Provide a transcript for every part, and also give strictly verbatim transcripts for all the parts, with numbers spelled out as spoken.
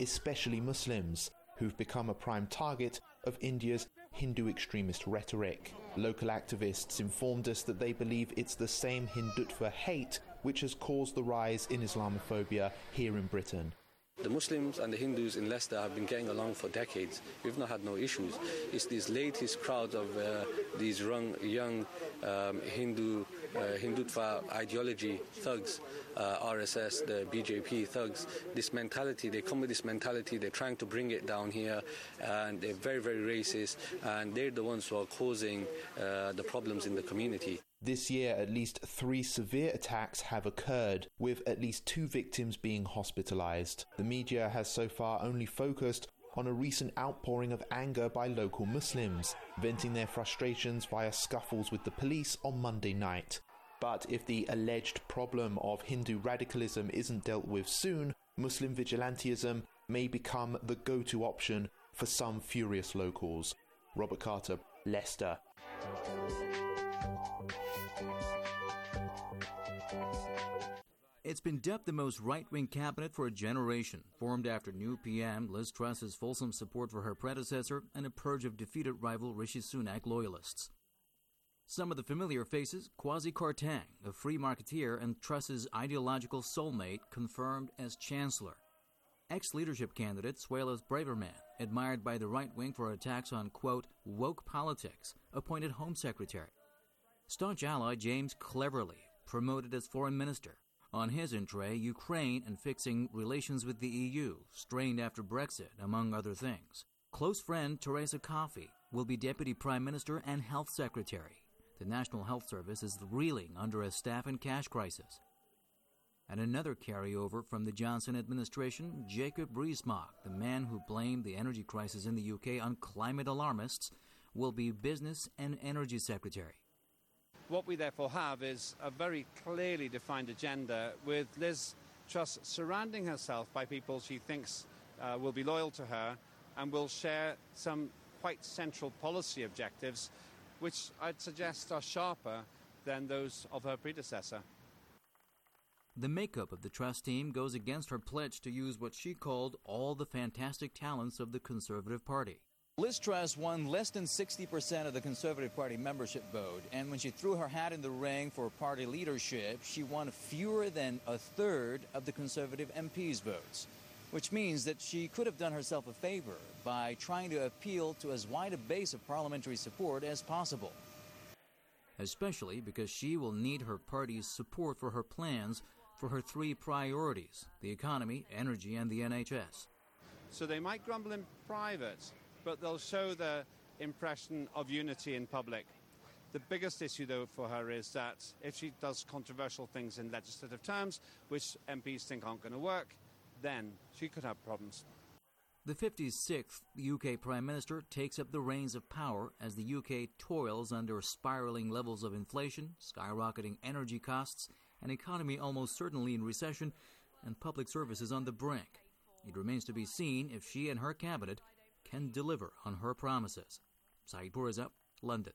especially Muslims, who've become a prime target of India's Hindu extremist rhetoric. Local activists informed us that they believe it's the same Hindutva hate which has caused the rise in Islamophobia here in Britain. The Muslims and the Hindus in Leicester have been getting along for decades. We've not had no issues. It's these latest crowds of uh, these young, young um, Hindu, uh, Hindutva ideology thugs, uh, R S S, the B J P thugs, this mentality, they come with this mentality, they're trying to bring it down here, and they're very, very racist, and they're the ones who are causing uh, the problems in the community. This year, at least three severe attacks have occurred, with at least two victims being hospitalized. The media has so far only focused on a recent outpouring of anger by local Muslims, venting their frustrations via scuffles with the police on Monday night. But if the alleged problem of Hindu radicalism isn't dealt with soon, Muslim vigilantism may become the go-to option for some furious locals. Robert Carter, Leicester. It's been dubbed the most right-wing cabinet for a generation, formed after new P M Liz Truss's fulsome support for her predecessor and a purge of defeated rival Rishi Sunak loyalists. Some of the familiar faces, Kwasi Kwarteng, a free marketeer and Truss's ideological soulmate, confirmed as Chancellor. Ex-leadership candidate Suella Braverman, admired by the right wing for attacks on, quote, woke politics, appointed Home Secretary. Staunch ally James Cleverly, promoted as Foreign Minister. On his entree, Ukraine and fixing relations with the E U, strained after Brexit, among other things. Close friend Teresa Coffey will be Deputy Prime Minister and Health Secretary. The National Health Service is reeling under a staff and cash crisis. And another carryover from the Johnson administration, Jacob Rees-Mogg, the man who blamed the energy crisis in the U K on climate alarmists, will be Business and Energy Secretary. What we therefore have is a very clearly defined agenda with Liz Truss surrounding herself by people she thinks uh, will be loyal to her and will share some quite central policy objectives, which I'd suggest are sharper than those of her predecessor. The makeup of the Truss team goes against her pledge to use what she called all the fantastic talents of the Conservative Party. Liz Truss won less than sixty percent of the Conservative Party membership vote, and when she threw her hat in the ring for party leadership, she won fewer than a third of the Conservative M Ps' votes, which means that she could have done herself a favor by trying to appeal to as wide a base of parliamentary support as possible. Especially because she will need her party's support for her plans for her three priorities, the economy, energy, and the N H S. So they might grumble in private, but they'll show the impression of unity in public. The biggest issue, though, for her is that if she does controversial things in legislative terms, which M Ps think aren't going to work, then she could have problems. The fifty-sixth U K Prime Minister takes up the reins of power as the U K toils under spiraling levels of inflation, skyrocketing energy costs, an economy almost certainly in recession, and public services on the brink. It remains to be seen if she and her cabinet can deliver on her promises. Saeed Pourreza, London.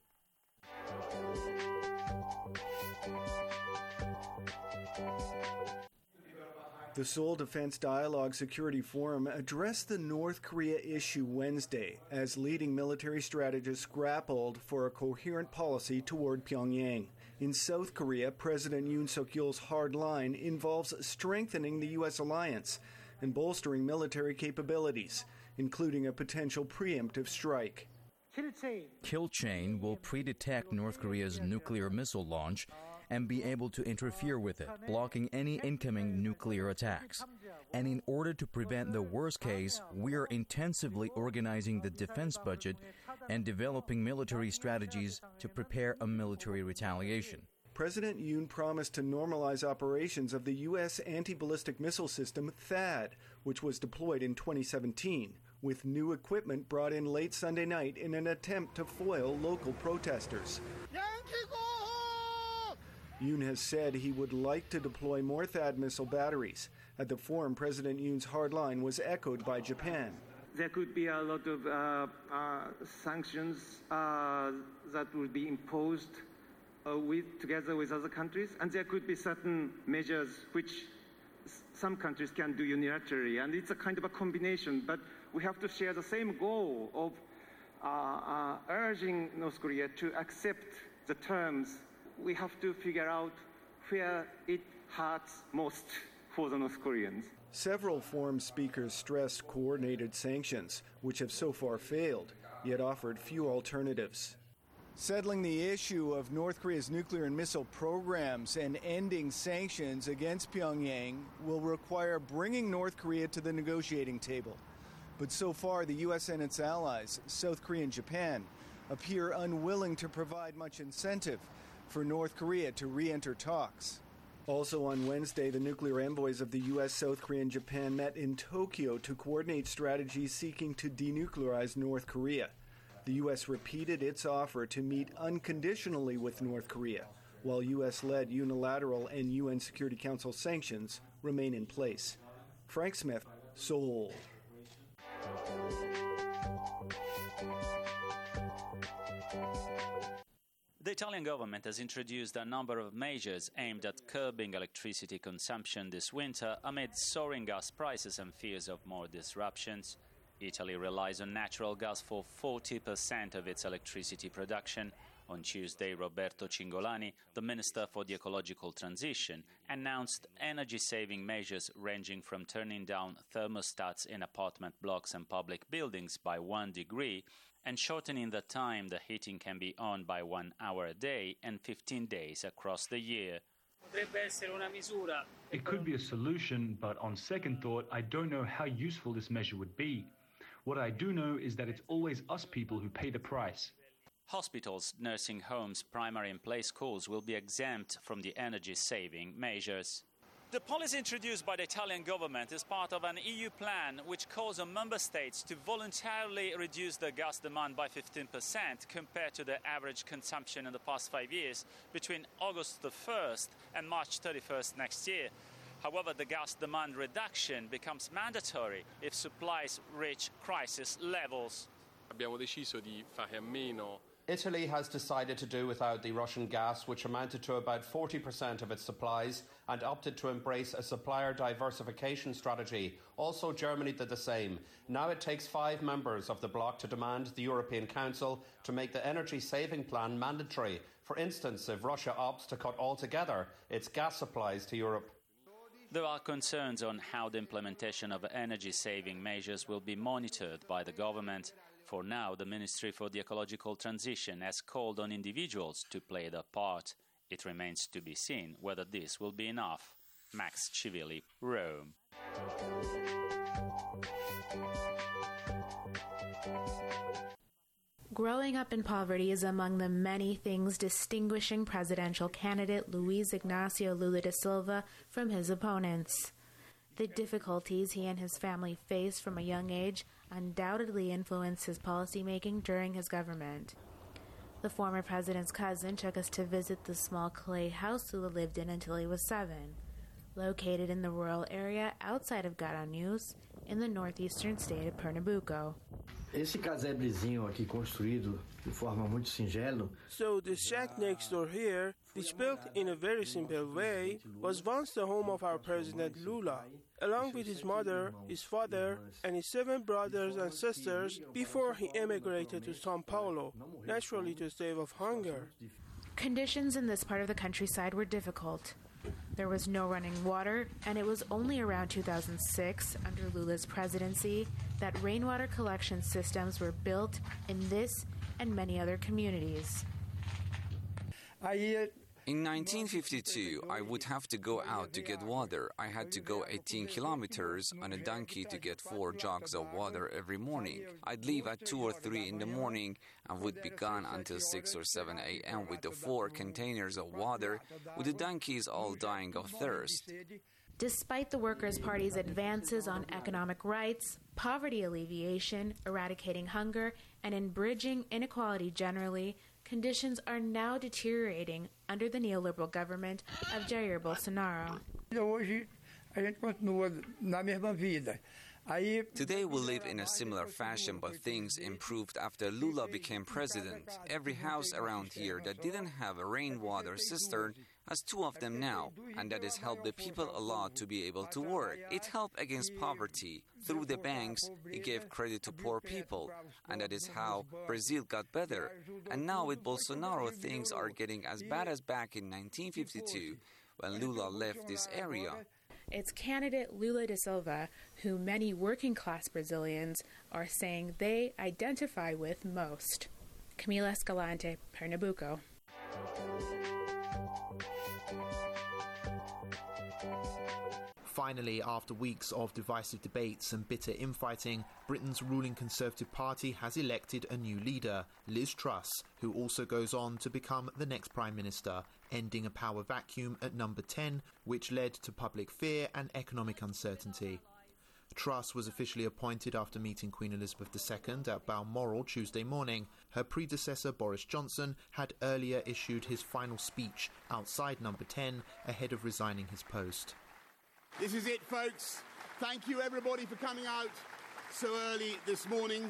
The Seoul Defense Dialogue Security Forum addressed the North Korea issue Wednesday as leading military strategists grappled for a coherent policy toward Pyongyang. In South Korea, President Yoon Suk-yeol's hard line involves strengthening the U S alliance and bolstering military capabilities, including a potential preemptive strike. Kill Chain will pre-detect North Korea's nuclear missile launch and be able to interfere with it, blocking any incoming nuclear attacks. And in order to prevent the worst case, we are intensively organizing the defense budget and developing military strategies to prepare a military retaliation. President Yoon promised to normalize operations of the U S anti-ballistic missile system THAAD, which was deployed in twenty seventeen, with new equipment brought in late Sunday night in an attempt to foil local protesters. Yoon has said he would like to deploy more THAAD missile batteries. At the forum, President Yoon's hard line was echoed by Japan. There could be a lot of uh, uh, sanctions uh, that would be imposed uh, with together with other countries, and there could be certain measures which some countries can do unilaterally, and it's a kind of a combination, but we have to share the same goal of uh, uh, urging North Korea to accept the terms. We have to figure out where it hurts most for the North Koreans. Several forum speakers stressed coordinated sanctions, which have so far failed, yet offered few alternatives. Settling the issue of North Korea's nuclear and missile programs and ending sanctions against Pyongyang will require bringing North Korea to the negotiating table. But so far, the U S and its allies, South Korea and Japan, appear unwilling to provide much incentive for North Korea to re-enter talks. Also on Wednesday, the nuclear envoys of the U S, South Korea, and Japan met in Tokyo to coordinate strategies seeking to denuclearize North Korea. The U S repeated its offer to meet unconditionally with North Korea, while U S-led unilateral and U N Security Council sanctions remain in place. Frank Smith, Seoul. The Italian government has introduced a number of measures aimed at curbing electricity consumption this winter amid soaring gas prices and fears of more disruptions. Italy relies on natural gas for forty percent of its electricity production. On Tuesday, Roberto Cingolani, the Minister for the Ecological Transition, announced energy-saving measures ranging from turning down thermostats in apartment blocks and public buildings by one degree and shortening the time the heating can be on by one hour a day and fifteen days across the year. It could be a solution, but on second thought, I don't know how useful this measure would be. What I do know is that it's always us people who pay the price. Hospitals, nursing homes, primary and play schools will be exempt from the energy-saving measures. The policy introduced by the Italian government is part of an E U plan which calls on member states to voluntarily reduce their gas demand by fifteen percent compared to the average consumption in the past five years between August the first and March thirty-first next year. However, the gas demand reduction becomes mandatory if supplies reach crisis levels. Abbiamo deciso di fare a meno. Italy has decided to do without the Russian gas, which amounted to about forty percent of its supplies, and opted to embrace a supplier diversification strategy. Also, Germany did the same. Now it takes five members of the bloc to demand the European Council to make the energy saving plan mandatory. For instance, if Russia opts to cut altogether its gas supplies to Europe. There are concerns on how the implementation of energy-saving measures will be monitored by the government. For now, the Ministry for the Ecological Transition has called on individuals to play their part. It remains to be seen whether this will be enough. Max Civilli, Rome. Growing up in poverty is among the many things distinguishing presidential candidate Luiz Ignacio Lula da Silva from his opponents. The difficulties he and his family faced from a young age undoubtedly influenced his policymaking during his government. The former president's cousin took us to visit the small clay house Lula lived in until he was seven, located in the rural area outside of Garanhuns in the northeastern state of Pernambuco. Esse casebrezinho aqui construído de forma muito singela. So the shack next door here, which built in a very simple way, was once the home of our President Lula, along with his mother, his father, and his seven brothers and sisters before he emigrated to São Paulo, naturally to stave off hunger. Conditions in this part of the countryside were difficult. There was no running water, and it was only around two thousand six, under Lula's presidency, that rainwater collection systems were built in this and many other communities. In nineteen fifty-two, I would have to go out to get water. I had to go eighteen kilometers on a donkey to get four jugs of water every morning. I'd leave at two or three in the morning and would be gone until six or seven a.m. with the four containers of water, with the donkeys all dying of thirst. Despite the Workers' Party's advances on economic rights, poverty alleviation, eradicating hunger, and in bridging inequality generally, conditions are now deteriorating under the neoliberal government of Jair Bolsonaro. Today we live in a similar fashion, but things improved after Lula became president. Every house around here that didn't have a rainwater cistern has two of them now, and that has helped the people a lot to be able to work. It helped against poverty. Through the banks, it gave credit to poor people, and that is how Brazil got better. And now with Bolsonaro, things are getting as bad as back in nineteen fifty-two, when Lula left this area. It's candidate Lula da Silva who many working-class Brazilians are saying they identify with most. Camila Escalante, Pernambuco. Finally, after weeks of divisive debates and bitter infighting, Britain's ruling Conservative Party has elected a new leader, Liz Truss, who also goes on to become the next Prime Minister, ending a power vacuum at number ten, which led to public fear and economic uncertainty. Truss was officially appointed after meeting Queen Elizabeth the Second at Balmoral Tuesday morning. Her predecessor, Boris Johnson, had earlier issued his final speech outside number ten ahead of resigning his post. This is it, folks. Thank you, everybody, for coming out so early this morning.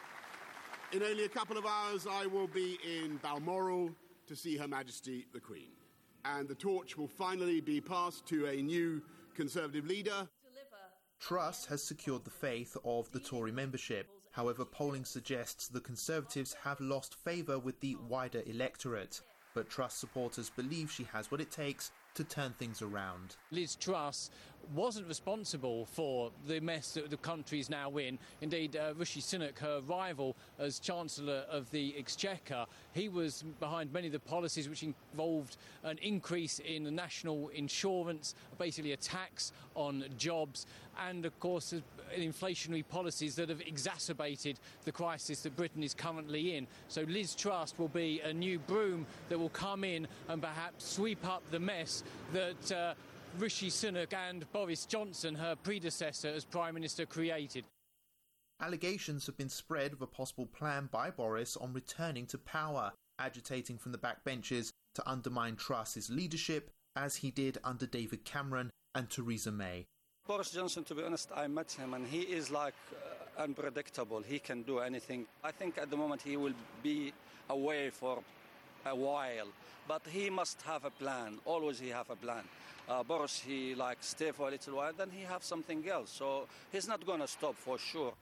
In only a couple of hours, I will be in Balmoral to see Her Majesty the Queen. And the torch will finally be passed to a new Conservative leader. Truss has secured the faith of the Tory membership. However, polling suggests the Conservatives have lost favour with the wider electorate. But Truss supporters believe she has what it takes to turn things around. Liz Truss wasn't responsible for the mess that the country is now in. Indeed, uh, Rishi Sunak, her rival as Chancellor of the Exchequer, he was behind many of the policies which involved an increase in the national insurance, basically a tax on jobs, and of course inflationary policies that have exacerbated the crisis that Britain is currently in. So Liz Truss will be a new broom that will come in and perhaps sweep up the mess that uh, Rishi Sunak and Boris Johnson, her predecessor as Prime Minister, created. Allegations have been spread of a possible plan by Boris on returning to power, agitating from the backbenches to undermine Truss's leadership, as he did under David Cameron and Theresa May. Boris Johnson, to be honest, I met him and he is like uh, unpredictable. He can do anything. I think at the moment he will be away for a while, but he must have a plan. Always he have a plan. Uh, Boris, he like stay for a little while, then he have something else. So he's not going to stop for sure.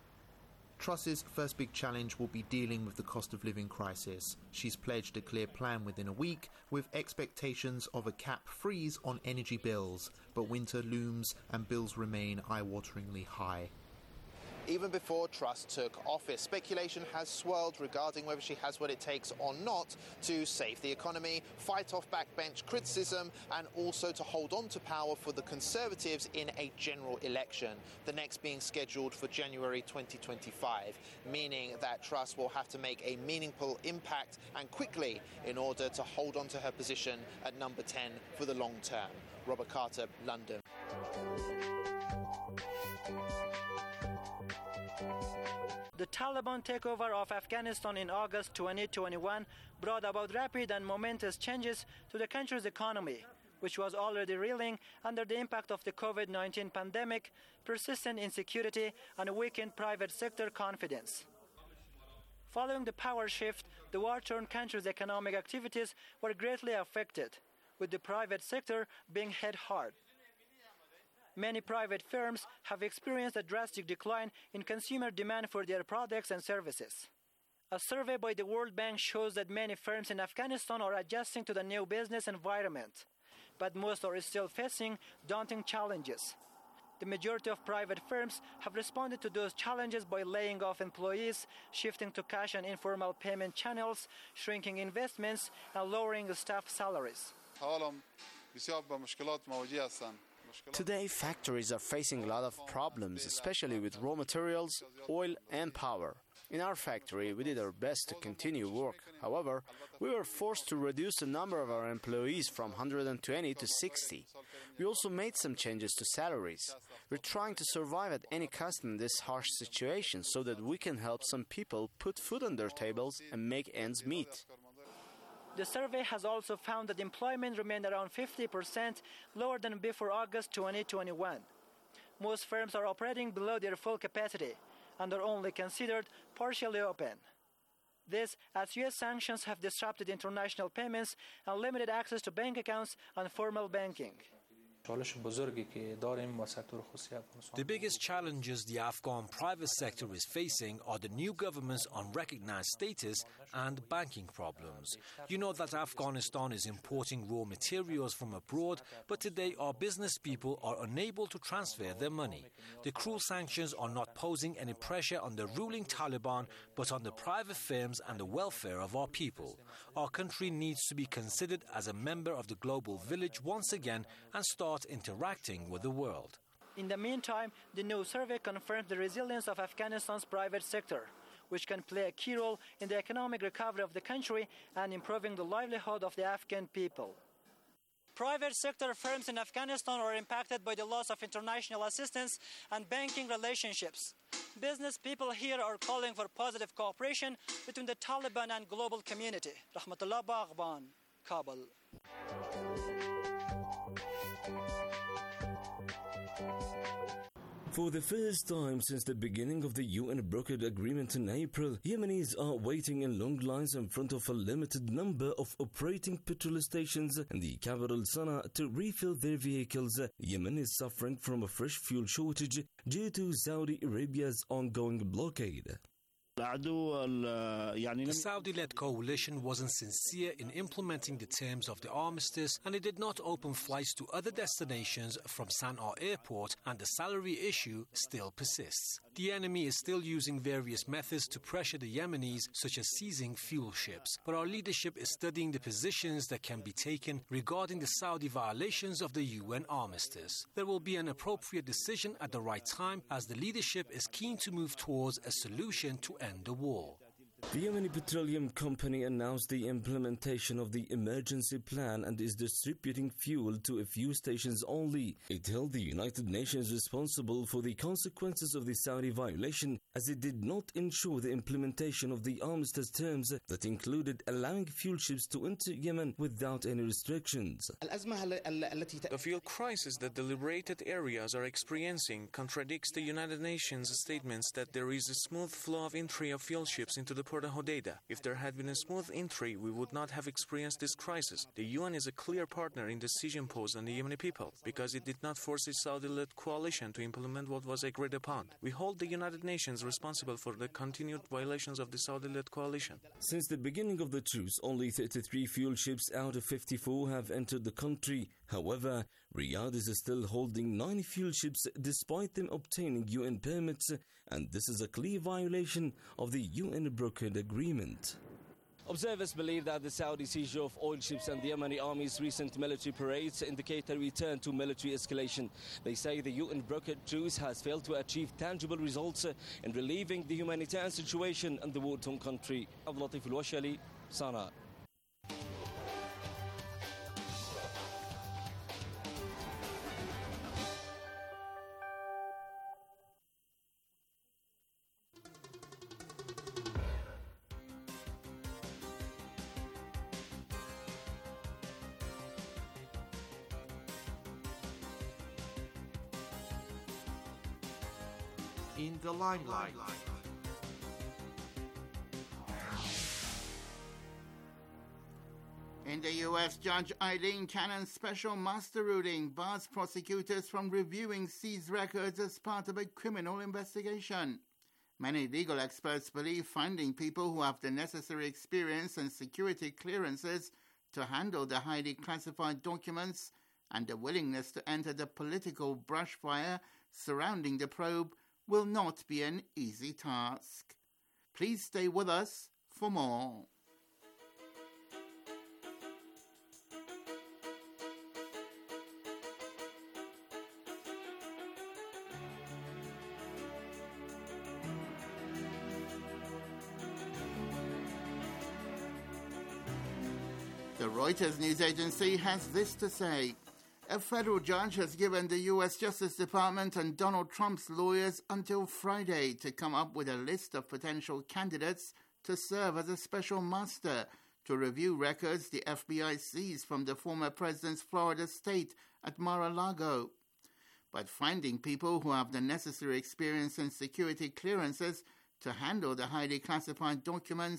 Truss's first big challenge will be dealing with the cost of living crisis. She's pledged a clear plan within a week, with expectations of a cap freeze on energy bills. But winter looms and bills remain eye-wateringly high. Even before Truss took office, speculation has swirled regarding whether she has what it takes or not to save the economy, fight off backbench criticism, and also to hold on to power for the Conservatives in a general election, the next being scheduled for January twenty twenty-five, meaning that Truss will have to make a meaningful impact and quickly in order to hold on to her position at number ten for the long term. Robert Carter, London. The Taliban takeover of Afghanistan in August twenty twenty-one brought about rapid and momentous changes to the country's economy, which was already reeling under the impact of the COVID nineteen pandemic, persistent insecurity, and weakened private sector confidence. Following the power shift, the war-torn country's economic activities were greatly affected, with the private sector being hit hard. Many private firms have experienced a drastic decline in consumer demand for their products and services. A survey by the World Bank shows that many firms in Afghanistan are adjusting to the new business environment, but most are still facing daunting challenges. The majority of private firms have responded to those challenges by laying off employees, shifting to cash and informal payment channels, shrinking investments, and lowering staff salaries. Today, factories are facing a lot of problems, especially with raw materials, oil, and power. In our factory, we did our best to continue work. However, we were forced to reduce the number of our employees from one hundred twenty to sixty. We also made some changes to salaries. We're trying to survive at any cost in this harsh situation so that we can help some people put food on their tables and make ends meet. The survey has also found that employment remained around fifty percent lower than before August twenty twenty-one. Most firms are operating below their full capacity and are only considered partially open. This, as U S sanctions have disrupted international payments and limited access to bank accounts and formal banking. The biggest challenges the Afghan private sector is facing are the new government's unrecognized status and banking problems. You know that Afghanistan is importing raw materials from abroad, but today our business people are unable to transfer their money. The cruel sanctions are not posing any pressure on the ruling Taliban, but on the private firms and the welfare of our people. Our country needs to be considered as a member of the global village once again and start interacting with the world. In the meantime, the new survey confirms the resilience of Afghanistan's private sector, which can play a key role in the economic recovery of the country and improving the livelihood of the Afghan people. Private sector firms in Afghanistan are impacted by the loss of international assistance and banking relationships. Business people here are calling for positive cooperation between the Taliban and global community. Rahmatullah Baghban, Kabul. For the first time since the beginning of the U N brokered agreement in April, Yemenis are waiting in long lines in front of a limited number of operating petrol stations in the capital Sana'a to refill their vehicles. Yemen is suffering from a fresh fuel shortage due to Saudi Arabia's ongoing blockade. The Saudi-led coalition wasn't sincere in implementing the terms of the armistice, and it did not open flights to other destinations from Sana'a airport, and the salary issue still persists. The enemy is still using various methods to pressure the Yemenis, such as seizing fuel ships. But our leadership is studying the positions that can be taken regarding the Saudi violations of the U N armistice. There will be an appropriate decision at the right time, as the leadership is keen to move towards a solution to end the war. The Yemeni Petroleum Company announced the implementation of the emergency plan and is distributing fuel to a few stations only. It held the United Nations responsible for the consequences of the Saudi violation, as it did not ensure the implementation of the armistice terms that included allowing fuel ships to enter Yemen without any restrictions. The fuel crisis that the liberated areas are experiencing contradicts the United Nations statements that there is a smooth flow of entry of fuel ships into the Port of Hodeidah. If there had been a smooth entry, we would not have experienced this crisis. The U N is a clear partner in the siege imposed on the Yemeni people, because it did not force the Saudi-led coalition to implement what was agreed upon. We hold the United Nations responsible for the continued violations of the Saudi-led coalition. Since the beginning of the truce, only thirty-three fuel ships out of fifty-four have entered the country. However, Riyadh is still holding nine fuel ships despite them obtaining U N permits, and this is a clear violation of the U N brokered agreement. Observers believe that the Saudi seizure of oil ships and the Yemeni army's recent military parades indicate a return to military escalation. They say the U N brokered truce has failed to achieve tangible results in relieving the humanitarian situation in the war-torn country. Abdul Latif Al-Washali, Sana'a. In the limelight. In the U S, Judge Eileen Cannon's special master ruling bars prosecutors from reviewing seized records as part of a criminal investigation. Many legal experts believe finding people who have the necessary experience and security clearances to handle the highly classified documents and the willingness to enter the political brushfire surrounding the probe will not be an easy task. Please stay with us for more. The Reuters news agency has this to say. A federal judge has given the U S Justice Department and Donald Trump's lawyers until Friday to come up with a list of potential candidates to serve as a special master to review records the F B I seized from the former president's Florida estate at Mar-a-Lago. But finding people who have the necessary experience and security clearances to handle the highly classified documents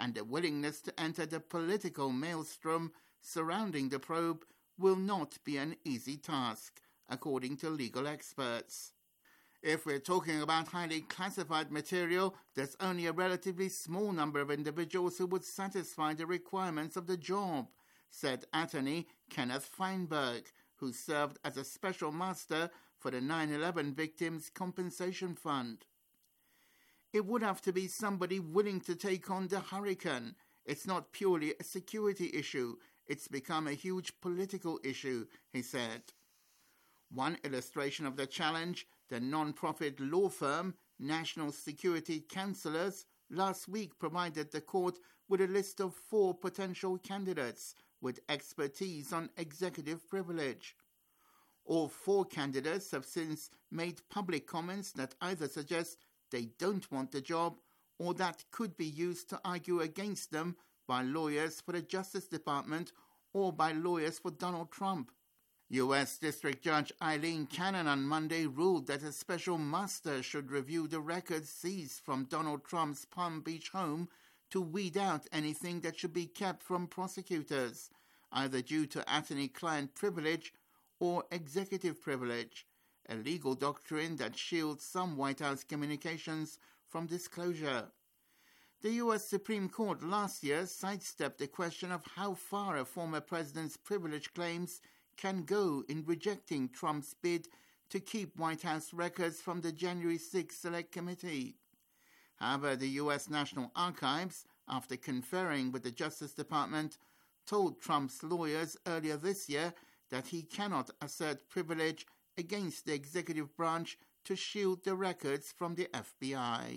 and a willingness to enter the political maelstrom surrounding the probe will not be an easy task, according to legal experts. If we're talking about highly classified material, there's only a relatively small number of individuals who would satisfy the requirements of the job, said attorney Kenneth Feinberg, who served as a special master for the nine eleven Victims Compensation Fund. It would have to be somebody willing to take on the hurricane. It's not purely a security issue. It's become a huge political issue, he said. One illustration of the challenge, the non-profit law firm National Security Counselors last week provided the court with a list of four potential candidates with expertise on executive privilege. All four candidates have since made public comments that either suggest they don't want the job or that could be used to argue against them by lawyers for the Justice Department or by lawyers for Donald Trump. U S District Judge Eileen Cannon on Monday ruled that a special master should review the records seized from Donald Trump's Palm Beach home to weed out anything that should be kept from prosecutors, either due to attorney-client privilege or executive privilege, a legal doctrine that shields some White House communications from disclosure. The U S Supreme Court last year sidestepped the question of how far a former president's privilege claims can go in rejecting Trump's bid to keep White House records from the January sixth Select Committee. However, the U S National Archives, after conferring with the Justice Department, told Trump's lawyers earlier this year that he cannot assert privilege against the executive branch to shield the records from the F B I.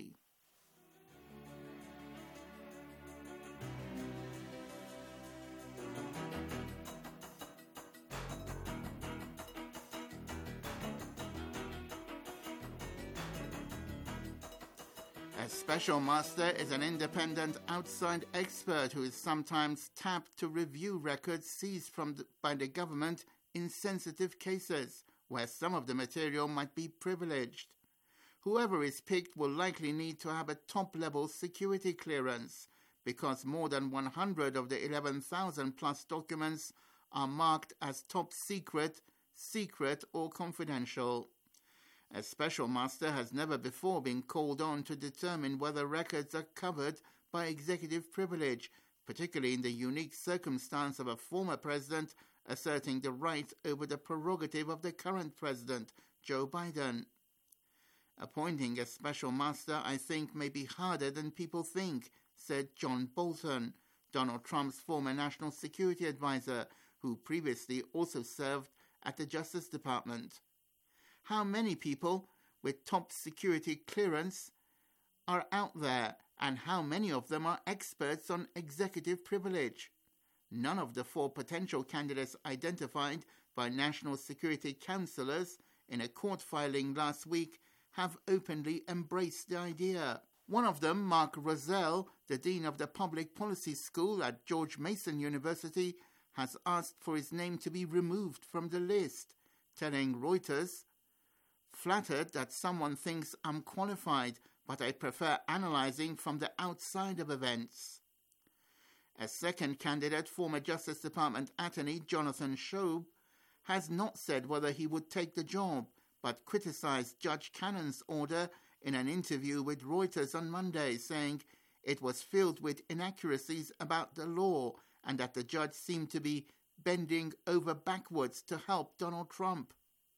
A special master is an independent outside expert who is sometimes tapped to review records seized from the, by the government in sensitive cases, where some of the material might be privileged. Whoever is picked will likely need to have a top-level security clearance, because more than one hundred of the eleven thousand plus documents are marked as top secret, secret or confidential. A special master has never before been called on to determine whether records are covered by executive privilege, particularly in the unique circumstance of a former president asserting the right over the prerogative of the current president, Joe Biden. Appointing a special master, I think, may be harder than people think, said John Bolton, Donald Trump's former national security advisor, who previously also served at the Justice Department. How many people with top security clearance are out there, and how many of them are experts on executive privilege? None of the four potential candidates identified by national security counselors in a court filing last week have openly embraced the idea. One of them, Mark Rozelle, the dean of the Public Policy School at George Mason University, has asked for his name to be removed from the list, telling Reuters, "Flattered that someone thinks I'm qualified, but I prefer analyzing from the outside of events." A second candidate, former Justice Department attorney Jonathan Shobe, has not said whether he would take the job, but criticized Judge Cannon's order in an interview with Reuters on Monday, saying it was filled with inaccuracies about the law and that the judge seemed to be bending over backwards to help Donald Trump.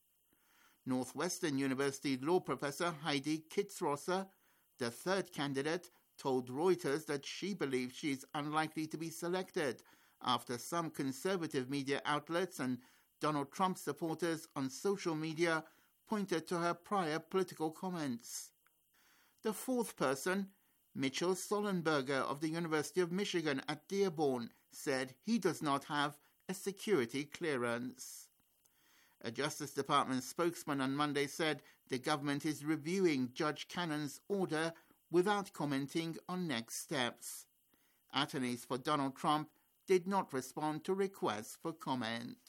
Northwestern University law professor Heidi Kitzrosser, the third candidate, told Reuters that she believes she is unlikely to be selected after some conservative media outlets and Donald Trump supporters on social media pointed to her prior political comments. The fourth person, Mitchell Sollenberger of the University of Michigan at Dearborn, said he does not have a security clearance. A Justice Department spokesman on Monday said the government is reviewing Judge Cannon's order without commenting on next steps. Attorneys for Donald Trump did not respond to requests for comment.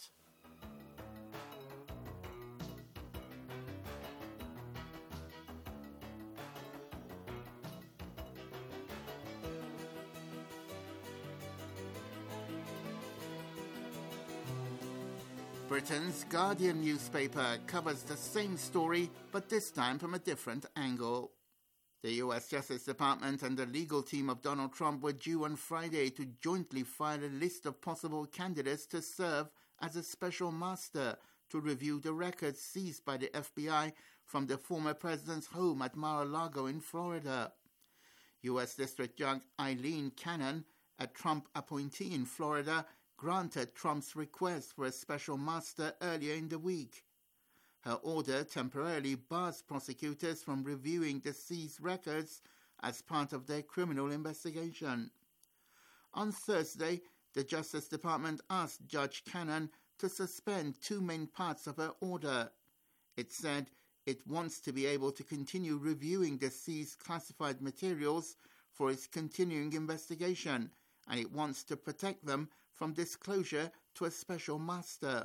Britain's Guardian newspaper covers the same story, but this time from a different angle. The U S Justice Department and the legal team of Donald Trump were due on Friday to jointly file a list of possible candidates to serve as a special master to review the records seized by the F B I from the former president's home at Mar-a-Lago in Florida. U S District Judge Aileen Cannon, a Trump appointee in Florida, granted Trump's request for a special master earlier in the week. Her order temporarily bars prosecutors from reviewing the seized records as part of their criminal investigation. On Thursday, the Justice Department asked Judge Cannon to suspend two main parts of her order. It said it wants to be able to continue reviewing the seized classified materials for its continuing investigation, and it wants to protect them from disclosure to a special master.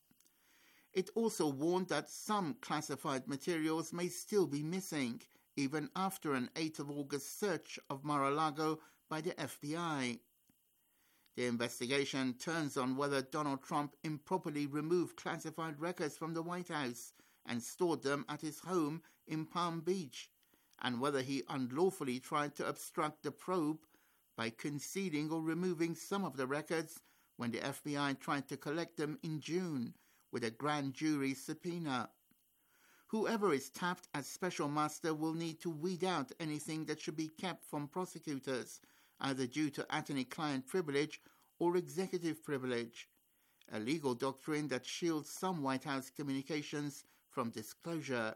It also warned that some classified materials may still be missing, even after an eighth of August search of Mar-a-Lago by the F B I. The investigation turns on whether Donald Trump improperly removed classified records from the White House and stored them at his home in Palm Beach, and whether he unlawfully tried to obstruct the probe by concealing or removing some of the records when the F B I tried to collect them in June with a grand jury subpoena. Whoever is tapped as special master will need to weed out anything that should be kept from prosecutors, either due to attorney-client privilege or executive privilege, a legal doctrine that shields some White House communications from disclosure.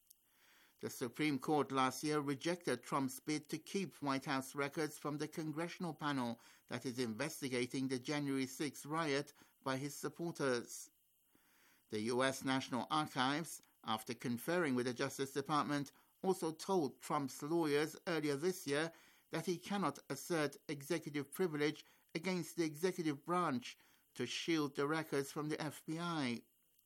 The Supreme Court last year rejected Trump's bid to keep White House records from the congressional panel that is investigating the January sixth riot by his supporters. The U S National Archives, after conferring with the Justice Department, also told Trump's lawyers earlier this year that he cannot assert executive privilege against the executive branch to shield the records from the F B I.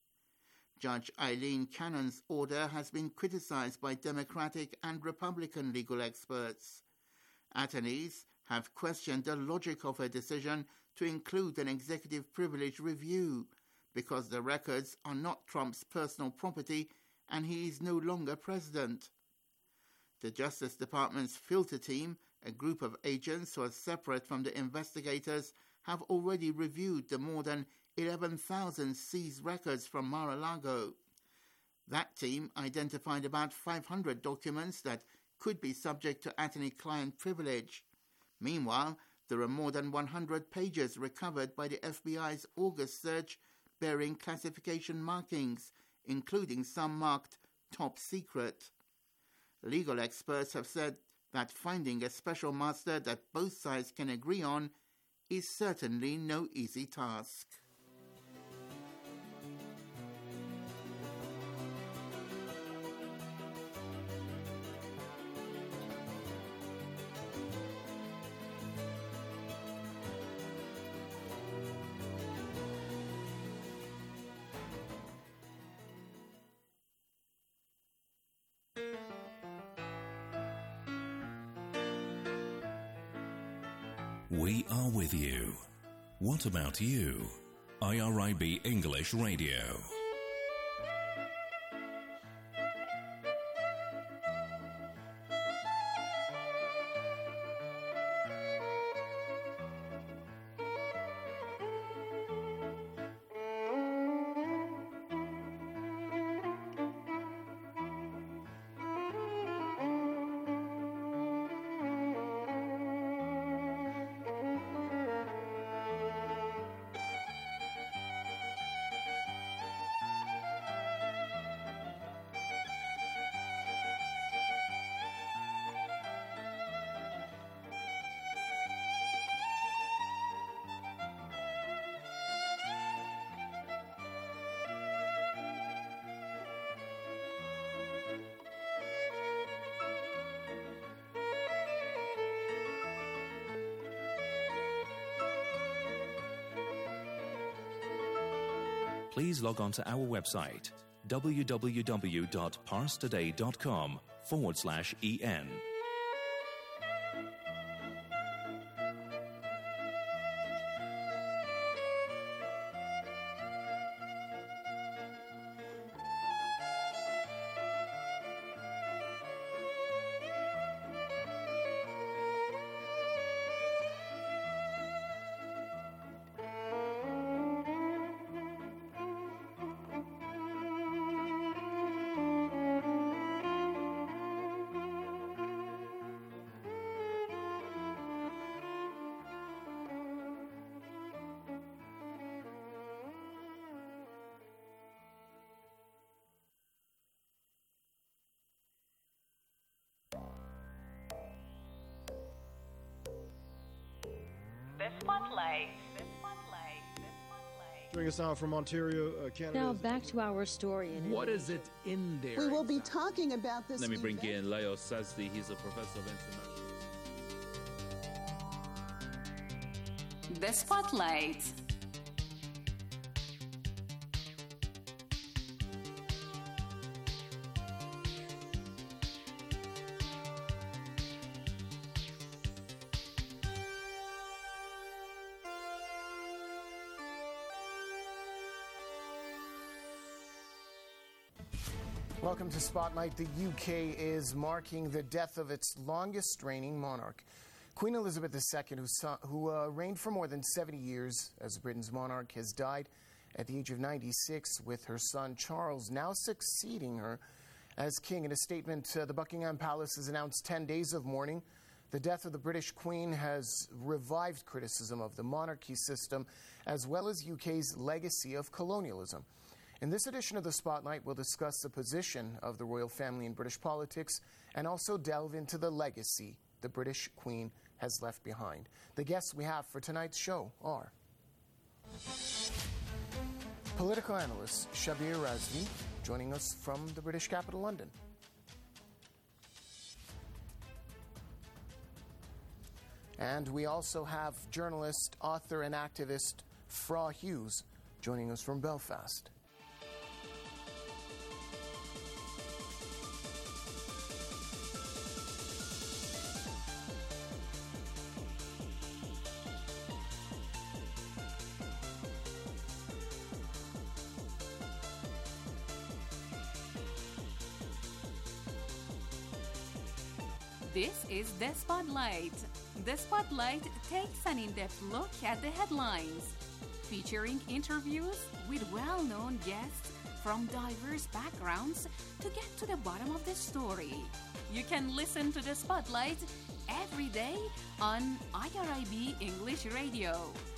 Judge Aileen Cannon's order has been criticized by Democratic and Republican legal experts. Attorneys have questioned the logic of her decision to include an executive privilege review, because the records are not Trump's personal property and he is no longer president. The Justice Department's filter team, a group of agents who are separate from the investigators, have already reviewed the more than eleven thousand seized records from Mar-a-Lago. That team identified about five hundred documents that could be subject to attorney-client privilege. Meanwhile, there are more than one hundred pages recovered by the F B I's August search bearing classification markings, including some marked top secret. Legal experts have said that finding a special master that both sides can agree on is certainly no easy task. We are with you. What about you? I R I B English Radio. Please log on to our website, www.parstoday.com forward slash en. Spotlight. Joining us now from Ontario, uh, Canada. Now back to our story. In what is it in there? We will be talking about this. Let me bring event. in Leo Sazdi. He's a professor of international. The Spotlight. Welcome to Spotlight. The U K is marking the death of its longest reigning monarch. Queen Elizabeth the Second, who, saw, who uh, reigned for more than seventy years as Britain's monarch, has died at the age of ninety-six, with her son Charles now succeeding her as king. In a statement, uh, the Buckingham Palace has announced ten days of mourning. The death of the British Queen has revived criticism of the monarchy system, as well as U K's legacy of colonialism. In this edition of The Spotlight, we'll discuss the position of the royal family in British politics and also delve into the legacy the British Queen has left behind. The guests we have for tonight's show are political analyst Shabir Razvi, joining us from the British capital, London. And we also have journalist, author, and activist Fra Hughes, joining us from Belfast. This is The Spotlight. The Spotlight takes an in-depth look at the headlines, featuring interviews with well-known guests from diverse backgrounds to get to the bottom of the story. You can listen to The Spotlight every day on I R I B English Radio.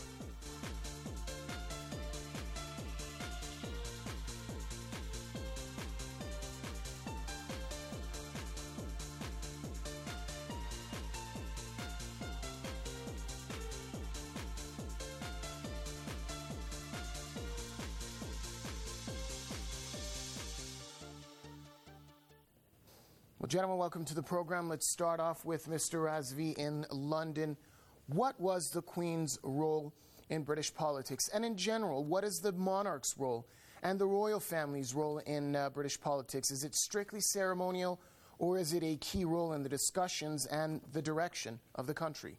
Well, gentlemen, welcome to the program. Let's start off with Mister Razvi in London. What was the Queen's role in British politics? And in general, what is the monarch's role and the royal family's role in uh, British politics? Is it strictly ceremonial, or is it a key role in the discussions and the direction of the country?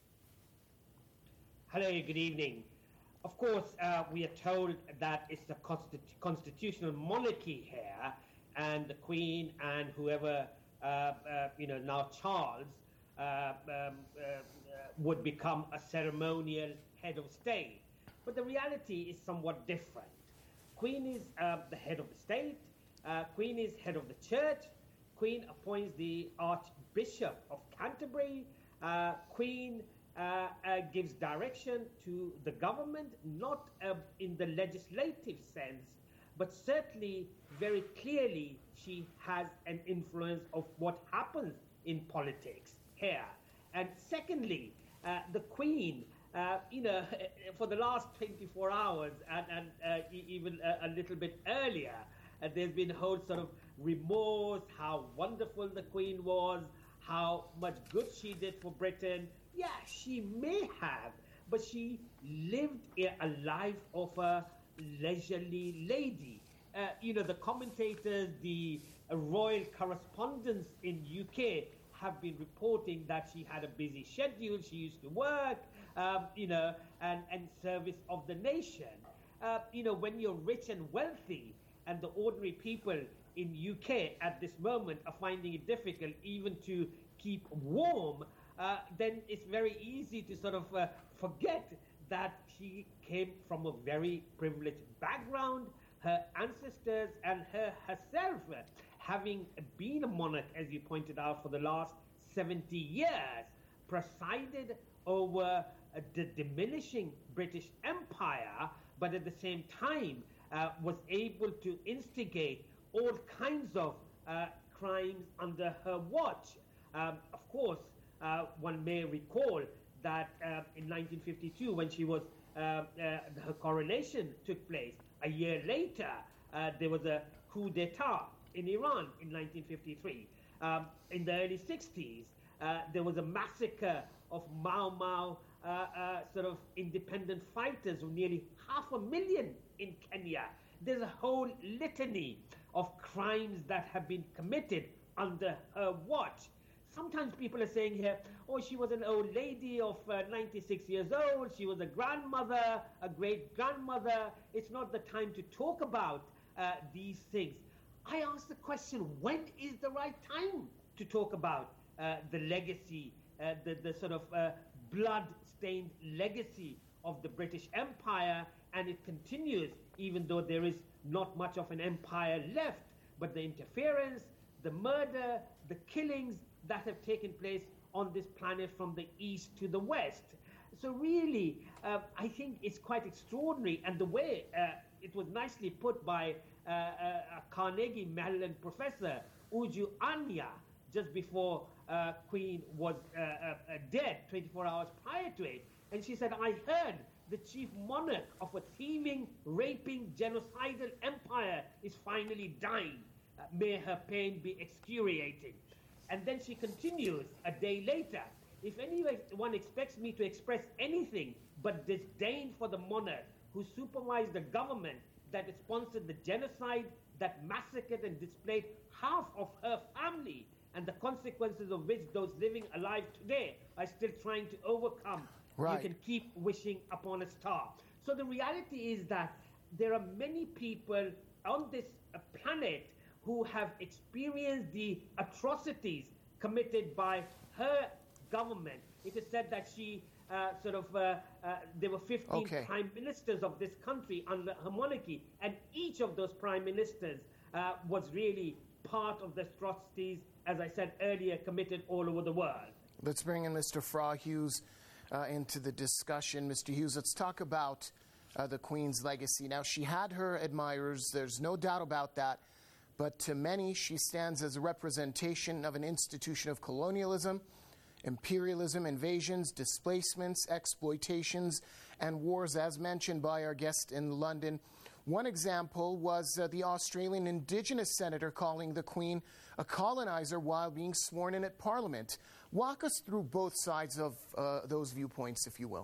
Hello, good evening. Of course, uh, we are told that it's a constitu- constitutional monarchy here, and the Queen and whoever Uh, uh, you know, now Charles uh, um, uh, would become a ceremonial head of state. But the reality is somewhat different. Queen is uh, the head of the state, uh, Queen is head of the church, Queen appoints the Archbishop of Canterbury, uh, Queen uh, uh, gives direction to the government, not uh, in the legislative sense, but certainly very clearly she has an influence of what happens in politics here. And secondly, uh, the Queen, uh, you know, for the last twenty-four hours and, and uh, even a, a little bit earlier, uh, there's been a whole sort of remorse, how wonderful the Queen was, how much good she did for Britain. Yeah, she may have, but she lived a life of a leisurely lady. Uh, you know, the commentators, the uh, royal correspondents in U K have been reporting that she had a busy schedule. She used to work, um, you know, and, and service of the nation. Uh, you know, when you're rich and wealthy and the ordinary people in U K at this moment are finding it difficult even to keep warm, uh, then it's very easy to sort of uh, forget that she came from a very privileged background. Her ancestors and her herself, uh, having been a monarch, as you pointed out, for the last seventy years, presided over uh, the diminishing British Empire, but at the same time uh, was able to instigate all kinds of uh, crimes under her watch. Um, of course, uh, one may recall that uh, in nineteen fifty-two, when she was uh, uh, her coronation took place, a year later uh, there was a coup d'etat in Iran in nineteen fifty-three. Um, in the early sixties, uh, there was a massacre of Mau Mau uh, uh, sort of independent fighters, nearly half a million in Kenya. There's a whole litany of crimes that have been committed under her watch. Sometimes people are saying here, oh, she was an old lady of uh, ninety-six years old, she was a grandmother, a great-grandmother. It's not the time to talk about uh, these things. I ask the question, when is the right time to talk about uh, the legacy, uh, the, the sort of uh, blood-stained legacy of the British Empire, and it continues even though there is not much of an empire left, but the interference, the murder, the killings that have taken place on this planet from the east to the west. So really, uh, I think it's quite extraordinary, and the way uh, it was nicely put by uh, a Carnegie Mellon professor, Uju Anya, just before uh, Queen was uh, uh, dead, twenty-four hours prior to it. And she said, I heard the chief monarch of a thieving, raping, genocidal empire is finally dying. Uh, may her pain be excruciating. And then she continues a day later, if anyone expects me to express anything but disdain for the monarch who supervised the government that sponsored the genocide, that massacred and displaced half of her family, and the consequences of which those living alive today are still trying to overcome, right, you can keep wishing upon a star. So the reality is that there are many people on this uh, planet who have experienced the atrocities committed by her government. It is said that she uh, sort of, uh, uh, there were fifteen okay. prime ministers of this country under her monarchy, and each of those prime ministers uh, was really part of the atrocities, as I said earlier, committed all over the world. Let's bring in Mister Fra Hughes uh, into the discussion. Mister Hughes, let's talk about uh, the Queen's legacy. Now, she had her admirers, there's no doubt about that. But to many, she stands as a representation of an institution of colonialism, imperialism, invasions, displacements, exploitations, and wars, as mentioned by our guest in London. One example was uh, the Australian Indigenous senator calling the Queen a colonizer while being sworn in at Parliament. Walk us through both sides of uh, those viewpoints, if you will.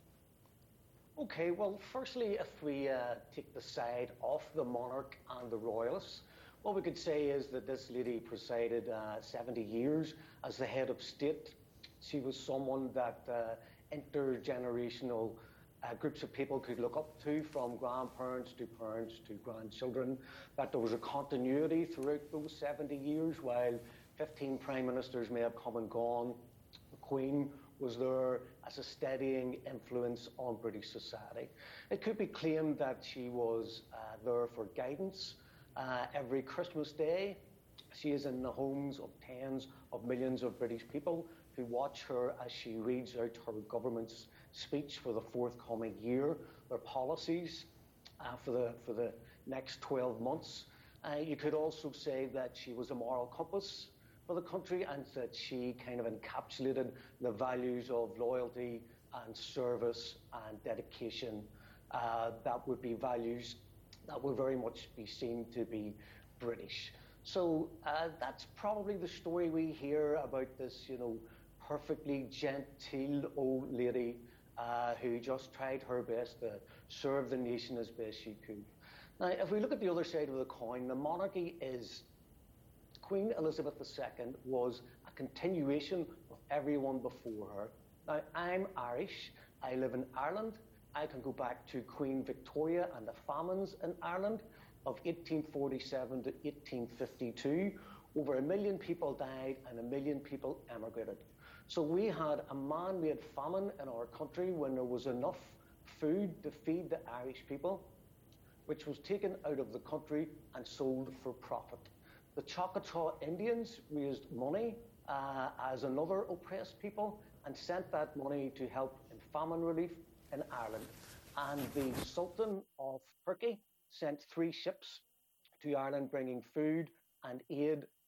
Okay, well, firstly, if we uh, take the side of the monarch and the royalists, what we could say is that this lady presided uh, seventy years as the head of state. She was someone that uh, intergenerational uh, groups of people could look up to, from grandparents to parents to grandchildren, that there was a continuity throughout those seventy years. While fifteen prime ministers may have come and gone, the Queen was there as a steadying influence on British society. It could be claimed that she was uh, there for guidance. Uh, every Christmas Day, she is in the homes of tens of millions of British people who watch her as she reads out her government's speech for the forthcoming year, their policies uh, for the for the next twelve months. Uh, you could also say that she was a moral compass for the country, and that she kind of encapsulated the values of loyalty and service and dedication. Uh, that would be values that would very much be seen to be British. So uh, that's probably the story we hear about this, you know, perfectly genteel old lady uh, who just tried her best to serve the nation as best she could. Now, if we look at the other side of the coin, the monarchy is, Queen Elizabeth the Second was a continuation of everyone before her. Now, I'm Irish, I live in Ireland. I can go back to Queen Victoria and the famines in Ireland of eighteen forty-seven to eighteen fifty-two. Over a million people died and a million people emigrated. So we had a man-made famine in our country when there was enough food to feed the Irish people, which was taken out of the country and sold for profit. The Choctaw Indians raised money uh, as another oppressed people and sent that money to help in famine relief in Ireland. And the Sultan of Turkey sent three ships to Ireland bringing food and aid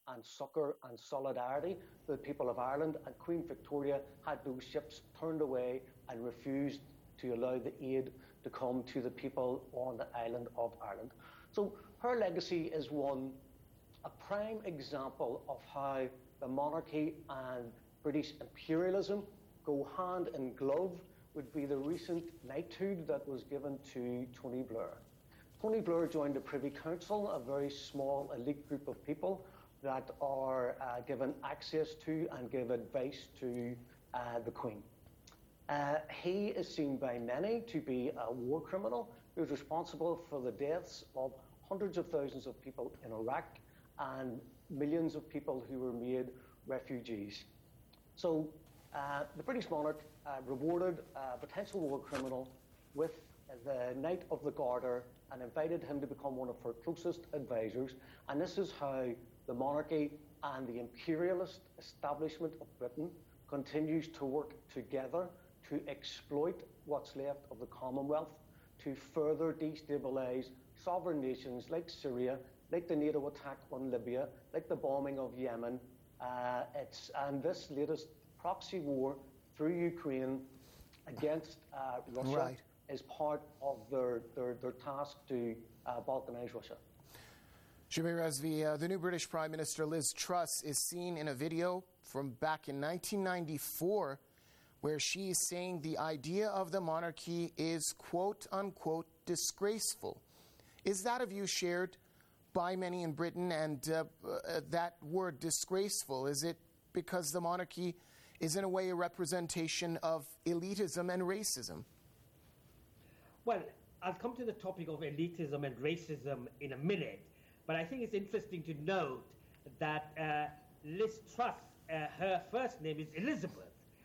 and succour and solidarity for the people of Ireland, and Queen Victoria had those ships turned away and refused to allow the aid to come to the people on the island of Ireland. So her legacy is one, a prime example of how the monarchy and British imperialism go hand in glove. Would be the recent knighthood that was given to Tony Blair. Tony Blair joined the Privy Council, a very small elite group of people that are uh, given access to and give advice to uh, the Queen. Uh, he is seen by many to be a war criminal who's responsible for the deaths of hundreds of thousands of people in Iraq and millions of people who were made refugees. So uh, the British monarch uh, rewarded a potential war criminal with the Knight of the Garter and invited him to become one of her closest advisors. And this is how the monarchy and the imperialist establishment of Britain continues to work together to exploit what's left of the Commonwealth, to further destabilise sovereign nations like Syria, like the NATO attack on Libya, like the bombing of Yemen, uh, it's, and this latest proxy war through Ukraine against uh, Russia right. is part of their, their, their task to uh, balkanise Russia. Shamir Rezvi, uh, the new British Prime Minister Liz Truss is seen in a video from back in nineteen ninety-four where she is saying the idea of the monarchy is quote unquote disgraceful. Is that a view shared by many in Britain? And uh, uh, that word disgraceful, is it because the monarchy is in a way a representation of elitism and racism? Well, I'll come to the topic of elitism and racism in a minute, but I think it's interesting to note that uh, Liz Truss, uh, her first name is Elizabeth,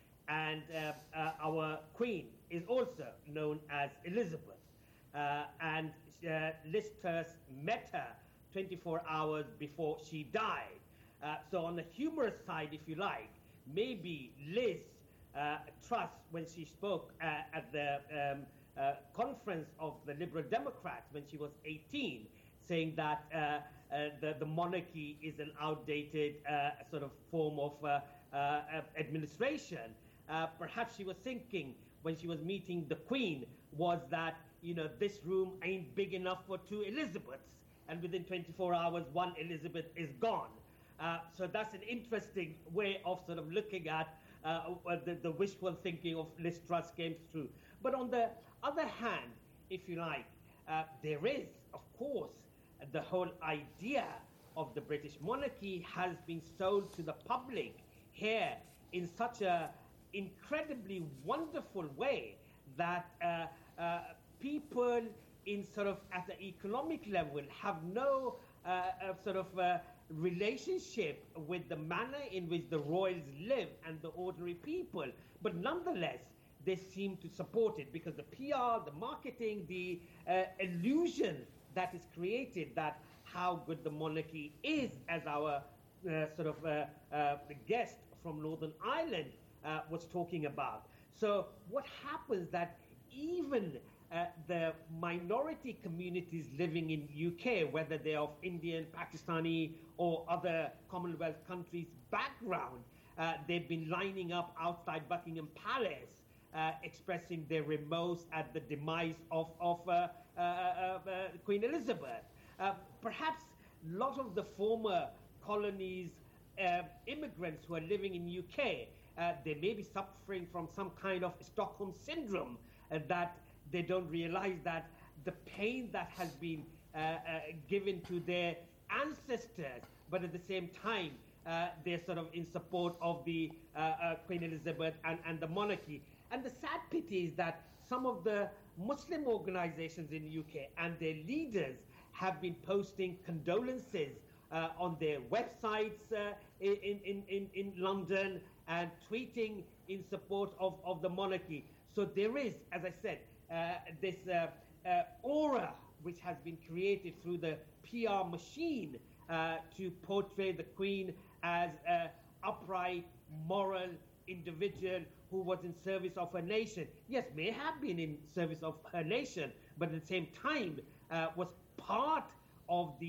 and uh, uh, our Queen is also known as Elizabeth. Uh, and uh, Liz Truss met her twenty-four hours before she died. Uh, so on the humorous side, if you like, maybe Liz uh, Truss, when she spoke uh, at the um, uh, conference of the Liberal Democrats when she was eighteen, saying that uh, uh, the, the monarchy is an outdated uh, sort of form of uh, uh, administration, uh, perhaps she was thinking when she was meeting the Queen was that, you know, this room ain't big enough for two Elizabeths, and within twenty-four hours, one Elizabeth is gone. Uh, so that's an interesting way of sort of looking at uh, the, the wishful thinking of Liz Truss came through. But on the other hand, if you like, uh, there is, of course, the whole idea of the British monarchy has been sold to the public here in such a incredibly wonderful way that uh, uh, people in sort of at the economic level have no uh, uh, sort of uh, relationship with the manner in which the royals live and the ordinary people, but nonetheless they seem to support it because the P R, the marketing, the uh, illusion that is created that how good the monarchy is, as our uh, sort of uh, uh, guest from Northern Ireland uh, was talking about. So what happens that even uh, the minority communities living in U K, whether they're of Indian, Pakistani or other Commonwealth countries background, uh, they've been lining up outside Buckingham Palace uh, expressing their remorse at the demise of, of uh, uh, uh, uh, Queen Elizabeth. Uh, perhaps a lot of the former colonies uh, immigrants who are living in U K, uh, they may be suffering from some kind of Stockholm syndrome uh, that they don't realize that the pain that has been uh, uh, given to their ancestors, but at the same time, uh, they're sort of in support of the uh, uh, Queen Elizabeth and, and the monarchy. And the sad pity is that some of the Muslim organizations in the U K and their leaders have been posting condolences uh, on their websites uh, in, in, in, in London and tweeting in support of, of the monarchy. So there is, as I said, uh, this uh, uh, aura which has been created through the P R machine uh, to portray the Queen as an upright, moral individual who was in service of her nation. Yes, may have been in service of her nation, but at the same time uh, was part of the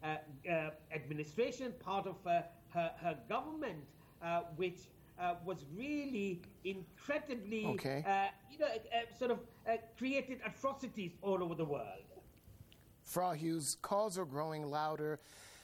uh, uh, administration, part of uh, her, her government, uh, which uh, was really incredibly, okay. uh, you know, uh, sort of uh, created atrocities all over the world. Frau Hughes, calls are growing louder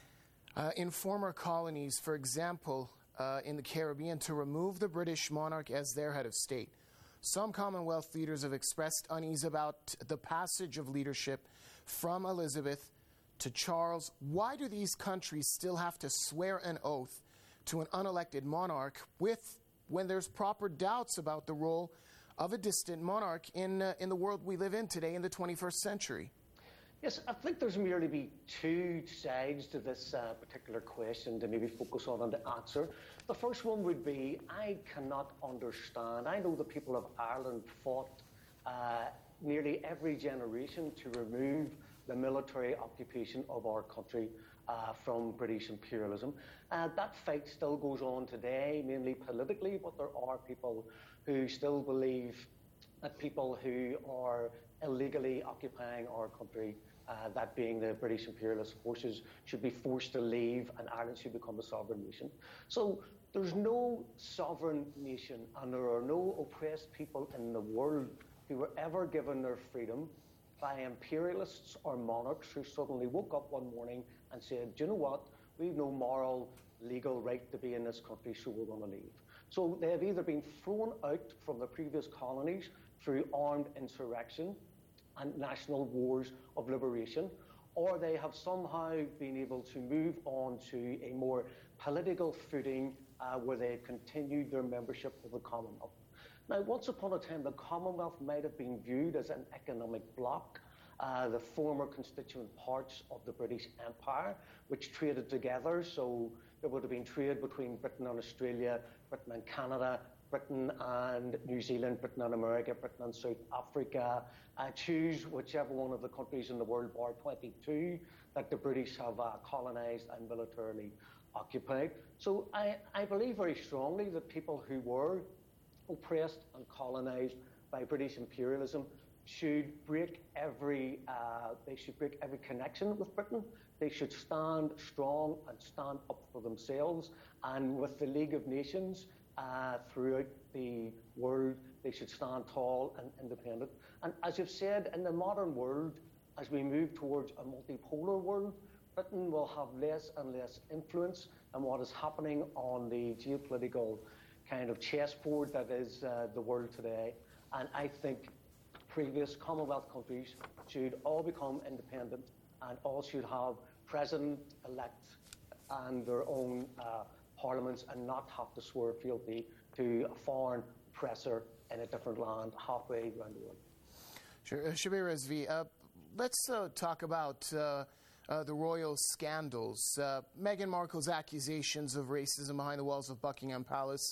uh, in former colonies, for example, uh, in the Caribbean, to remove the British monarch as their head of state. Some Commonwealth leaders have expressed unease about the passage of leadership from Elizabeth to Charles. Why do these countries still have to swear an oath to an unelected monarch with when there's proper doubts about the role of a distant monarch in, uh, in the world we live in today in the twenty-first century? Yes, I think there's merely be two sides to this uh, particular question to maybe focus on and to answer. The first one would be, I cannot understand. I know the people of Ireland fought uh, nearly every generation to remove the military occupation of our country uh, from British imperialism. Uh, that fight still goes on today, mainly politically, but there are people who still believe that people who are illegally occupying our country, uh, that being the British imperialist forces, should be forced to leave and Ireland should become a sovereign nation. So there's no sovereign nation and there are no oppressed people in the world who were ever given their freedom by imperialists or monarchs who suddenly woke up one morning and said, do you know what, we've no moral, legal right to be in this country, so we're going to leave. So they have either been thrown out from the previous colonies through armed insurrection and national wars of liberation, or they have somehow been able to move on to a more political footing uh, where they continued their membership of the Commonwealth. Now, once upon a time, the Commonwealth might have been viewed as an economic bloc, uh, the former constituent parts of the British Empire, which traded together. So there would have been trade between Britain and Australia, Britain and Canada, Britain and New Zealand, Britain and America, Britain and South Africa. Uh, choose whichever one of the countries in the world, bar twenty-two, that the British have uh, colonised and militarily occupied. So I, I believe very strongly that people who were oppressed and colonised by British imperialism should break every, uh, they should break every connection with Britain. They should stand strong and stand up for themselves. And with the League of Nations uh, throughout the world, they should stand tall and independent. And as you've said, in the modern world, as we move towards a multipolar world, Britain will have less and less influence in what is happening on the geopolitical kind of chessboard that is uh, the world today. And I think previous Commonwealth countries should all become independent and all should have president-elect and their own uh, parliaments and not have to swear fealty to a foreign oppressor in a different land halfway around the world. Sure. Uh, Shabir Rizvi, uh, let's uh, talk about uh, uh, the royal scandals. Uh, Meghan Markle's accusations of racism behind the walls of Buckingham Palace.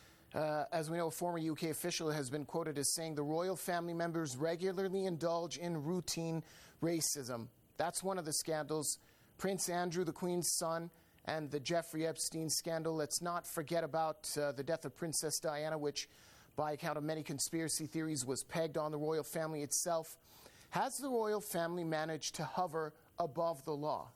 Uh, as we know, a former U K official has been quoted as saying the royal family members regularly indulge in routine racism. That's one of the scandals. Prince Andrew, the Queen's son, and the Jeffrey Epstein scandal. Let's not forget about uh, the death of Princess Diana, which, by account of many conspiracy theories, was pegged on the royal family itself. Has the royal family managed to hover above the law?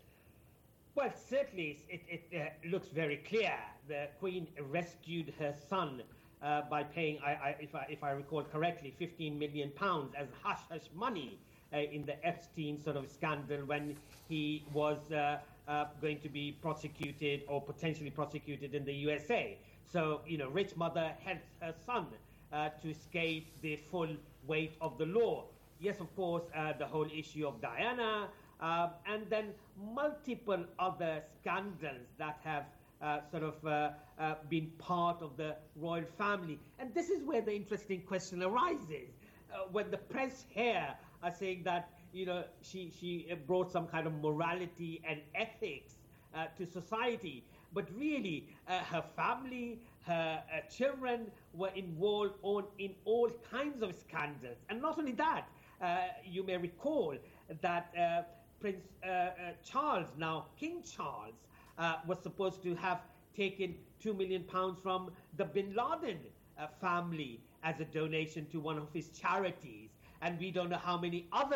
Well, certainly it, it uh, looks very clear. The Queen rescued her son uh, by paying, I, I, if, I, if I recall correctly, fifteen million pounds as hush-hush money uh, in the Epstein sort of scandal when he was uh, uh, going to be prosecuted or potentially prosecuted in the U S A. So, you know, rich mother helps her son uh, to escape the full weight of the law. Yes, of course, uh, the whole issue of Diana, uh, and then multiple other scandals that have uh, sort of uh, uh, been part of the royal family. And this is where the interesting question arises. Uh, when the press here are saying that, you know, she, she brought some kind of morality and ethics uh, to society, but really uh, her family, her uh, children were involved on, in all kinds of scandals. And not only that, uh, you may recall that uh, Prince uh, uh, Charles, now King Charles, uh, was supposed to have taken two million pounds from the Bin Laden uh, family as a donation to one of his charities. And we don't know how many other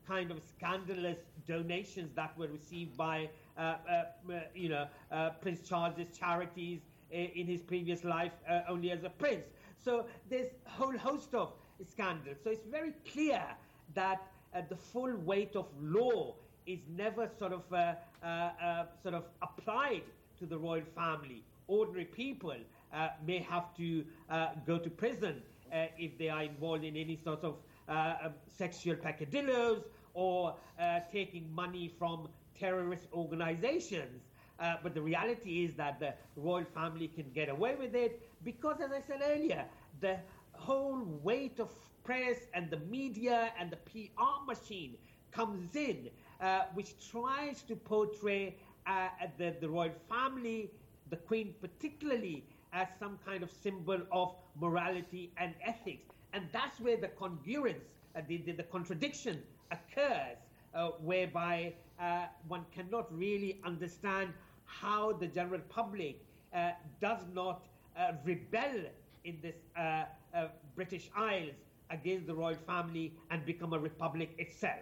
kind of scandalous donations that were received by, uh, uh, you know, uh, Prince Charles's charities in his previous life, uh, only as a prince. So there's a whole host of scandals. So it's very clear that uh, the full weight of law is never sort of uh, uh, uh, sort of applied to the royal family. Ordinary people uh, may have to uh, go to prison uh, if they are involved in any sort of uh, um, sexual peccadillos or uh, taking money from terrorist organizations. Uh, but the reality is that the royal family can get away with it because, as I said earlier, the whole weight of press and the media and the P R machine comes in, uh, which tries to portray uh, the, the royal family, the Queen particularly, as some kind of symbol of morality and ethics. And that's where the congruence, uh, the, the, the contradiction occurs, uh, whereby uh, one cannot really understand how the general public uh, does not uh, rebel in this uh, uh, British Isles against the royal family and become a republic itself.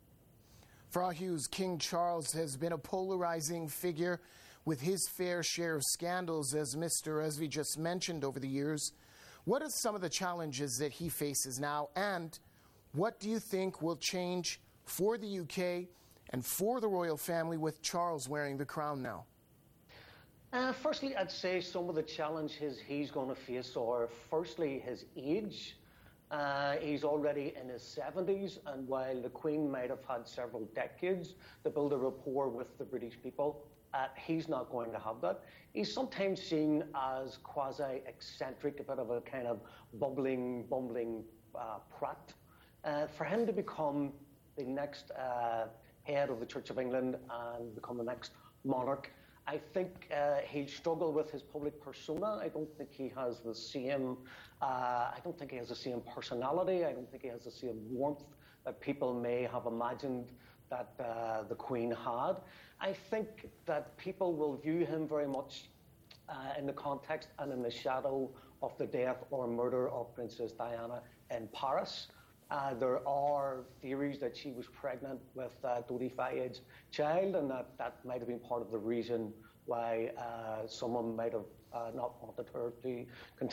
Fra Hughes, King Charles has been a polarizing figure with his fair share of scandals, as Mister Resvi just mentioned, over the years. What are some of the challenges that he faces now, and what do you think will change for the U K and for the royal family with Charles wearing the crown now? Uh, firstly, I'd say some of the challenges he's going to face are, firstly, his age. Uh, he's already in his seventies, and while the Queen might have had several decades to build a rapport with the British people, uh, he's not going to have that. He's sometimes seen as quasi-eccentric, a bit of a kind of bubbling, bumbling uh, prat. Uh, for him to become the next uh, head of the Church of England and become the next monarch, I think uh, he'll struggle with his public persona. I don't think he has the same, uh, I don't think he has the same personality. I don't think he has the same warmth that people may have imagined that uh, the Queen had. I think that people will view him very much uh, in the context and in the shadow of the death or murder of Princess Diana in Paris. Uh, there are theories that she was pregnant with uh, Dodi Fayed's child, and that, that might have been part of the reason why uh, someone might have uh, not wanted her to continue.